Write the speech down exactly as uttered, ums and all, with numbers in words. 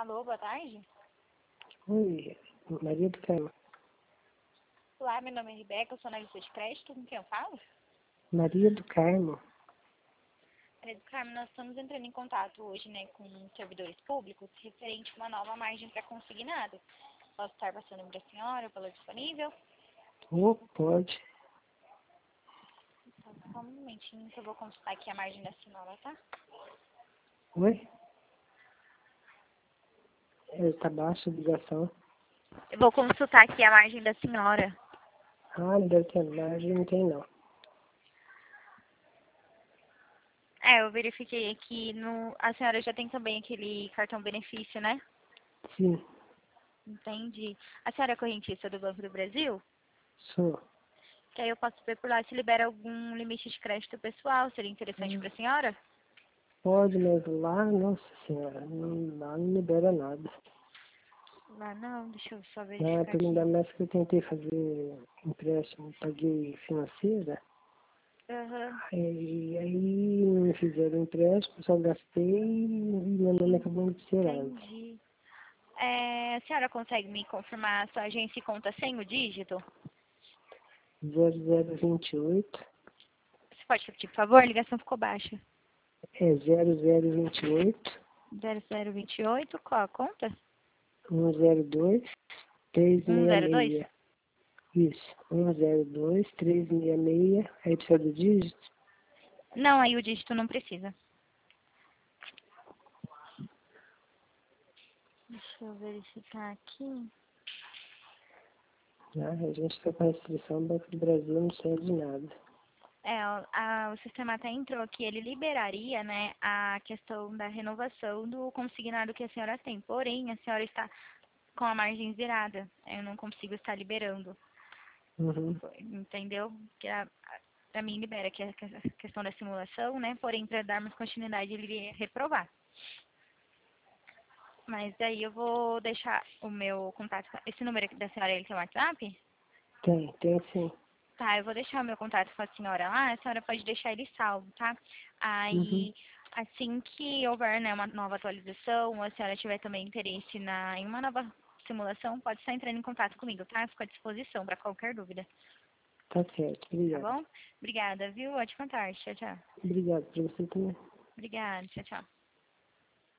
Alô, boa tarde. Oi, Maria do Carmo. Olá, meu nome é Rebeca, eu sou analista de crédito. Com quem eu falo? Maria do Carmo. Maria do Carmo, nós estamos entrando em contato hoje, né, com servidores públicos referente a uma nova margem para consignado. Posso estar passando para a senhora, o valor disponível? Oh, pode. Então, só um momentinho que eu vou consultar aqui a margem da senhora, tá? Oi? É, tá baixa a ligação. Eu vou consultar aqui a margem da senhora. Ah, não deve ter margem, não tem não. É, eu verifiquei aqui no... A senhora já tem também aquele cartão benefício, né? Sim, Entendi. A senhora é correntista do Banco do Brasil? sou. Que aí eu posso ver por lá se libera algum limite de crédito pessoal. Seria interessante Hum, para a senhora? Pode, mas lá, nossa senhora, não, lá não libera nada. Ah, não, deixa eu só Ah, verificar porque ainda aqui. mais que eu tentei fazer empréstimo, paguei financeira, Aham. e aí não me fizeram empréstimo, só gastei e meu nome acabou me tirando. Entendi. É, a senhora consegue me confirmar a sua agência e conta sem o dígito? zero zero vinte e oito, Você pode repetir, por favor? A ligação ficou baixa. é zero zero vinte e oito, zero zero vinte e oito, qual a conta? um zero dois, três um seis zero dois? seis. Isso, um zero dois, três seis seis, aí precisa do dígito? Não, aí o dígito não precisa. Deixa eu verificar aqui. Ah, a gente está com a restrição, o Banco do Brasil não serve de nada. É, o- a, o sistema até entrou que ele liberaria, né, a questão da renovação do consignado que a senhora tem. Porém, a senhora está com a margem zerada. Eu não consigo estar liberando. Uhum, Entendeu? Que a, para mim libera, que é a questão da simulação, né? Porém, para darmos continuidade, ele iria reprovar. Mas daí eu vou deixar o meu contato. Esse número aqui da senhora, ele tem WhatsApp? tem, tem sim. Tá, eu vou deixar o meu contato com a senhora lá, a senhora pode deixar ele salvo, tá? Uhum, Aí, assim que houver, né, uma nova atualização, ou a senhora tiver também interesse na, em uma nova simulação, pode estar entrando em contato comigo, tá? Fico à disposição para qualquer dúvida, tá certo, tá obrigado. bom? Obrigada, viu? Ótima tarde. Tchau, tchau. Obrigado para você também. Obrigada, tchau, tchau.